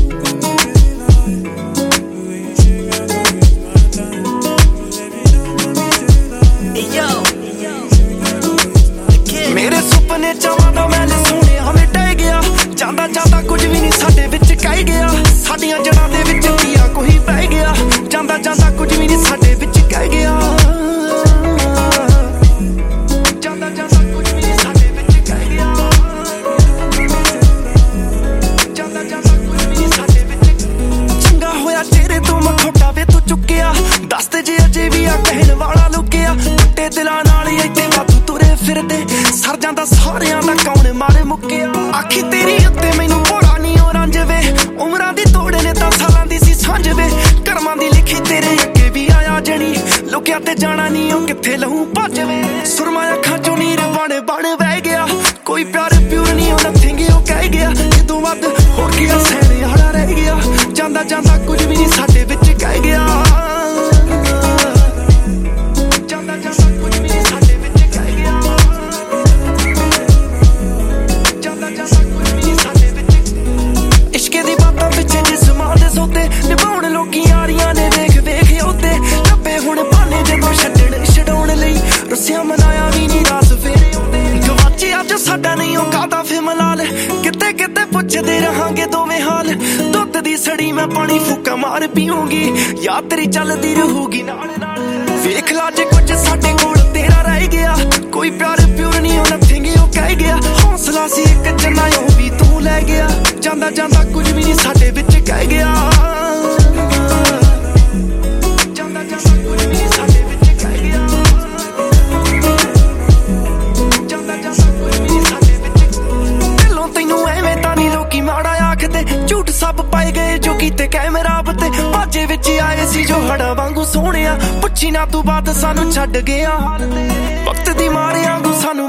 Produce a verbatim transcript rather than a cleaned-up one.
मेरे सुपने चावां दा महल सोने हमें टह गया जांदा जांदा कुछ भी नहीं साडे विच कह गया साडियां जड़ां दे विच पिया कोई बह गया जांदा जांदा कुछ भी नहीं साडे विच कह गया जांदा जांदा कुछ भी नहीं साडे विच कह गया जांदा जांदा कुछ भी नहीं साडे विच चंगा होया चेहरे तो मखौटा वे तू चुकिया दस ते जे अजे भी आ कहण वाला लुकिया टुटे दिलां नाल इत्थे वाधू तुरे फिरदे सर जांदा सारियां दा कौन मारे मुक्किया आखी तेरी उत्ते मैनू भोला नी ओ रंज वे उमरां दी तोड़े ने तां सालां दी सी सांझ वे करमां दी लिखी तेरे अगे भी आया जणी लुकिया ते जाना नी ओ किथे लहू भज वे सुरमा अखां चों नीर बण बण वह गया कोई प्यार प्यूर नी ओ नथिंग ओ कह गया इदों वध होर क्या सहने आला रह गया जांदा जांदा कुछ भी नहीं साडे विच कह गया मनाया भी नहीं रास फेरे आउंदे गवाचे अज साडा नहीं ओ कादा फे मलाल किते किते पुछदे रहांगे दोवें हाल दुध दी सड़ी मैं पानी फूका मार पीऊंगी याद तेरी चलदी रहूगी नाल नाल वेख ला जे कुछ साडे कोल तेरा रह गया कोई प्यार प्यूर नहीं ओ नथिंग ओ कह गया हौसला सी इक जन्ना ओ भी तू ले गया जांदा जांदा कुछ भी नहीं साडे विच कह गया झूठ सब पाए गए जो कीते कैमरा ते बाजे विच आए सी जो हड़ा वांगू सोहणिया पुछी ना तू बात सानू छड्ड गया वक्त दी मारे आंगू सानू